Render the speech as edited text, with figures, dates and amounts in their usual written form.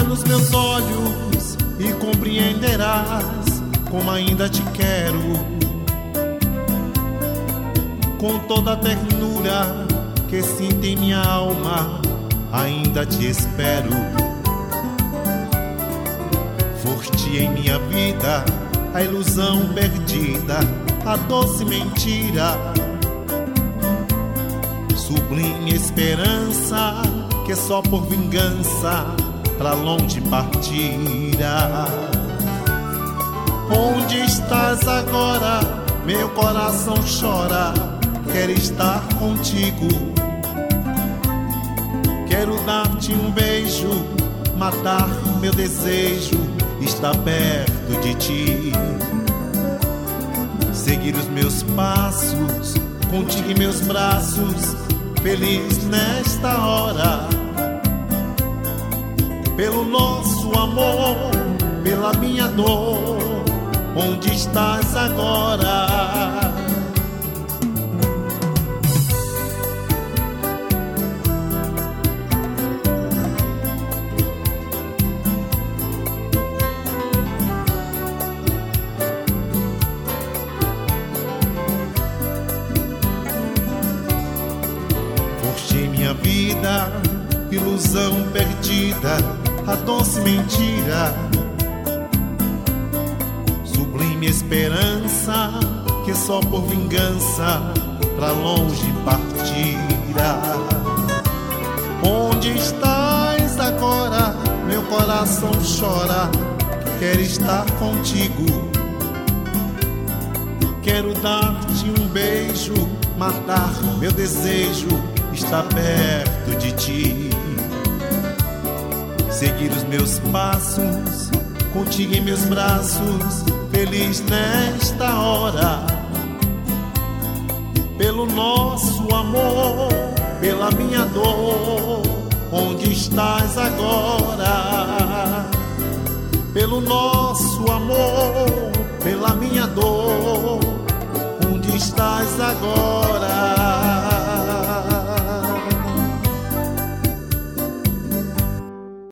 nos meus olhos e compreenderás como ainda te quero. Com toda a ternura que sinto em minha alma, ainda te espero. Foste em minha vida a ilusão perdida, a doce mentira, sublime esperança que só por vingança pra longe partira. Onde estás agora? Meu coração chora, quero estar contigo. Quero dar-te um beijo, matar meu desejo, estar perto de ti. Seguir os meus passos, contigo em meus braços, feliz nesta hora. Pelo nosso amor, pela minha dor, onde estás agora? Foste minha vida, ilusão perdida, a doce mentira, sublime esperança que só por vingança pra longe partira. Onde estás agora? Meu coração chora, quero estar contigo. Quero dar-te um beijo, matar meu desejo, estar perto de ti. Seguir os meus passos, contigo em meus braços, feliz nesta hora. Pelo nosso amor, pela minha dor, onde estás agora? Pelo nosso amor, pela minha dor, onde estás agora?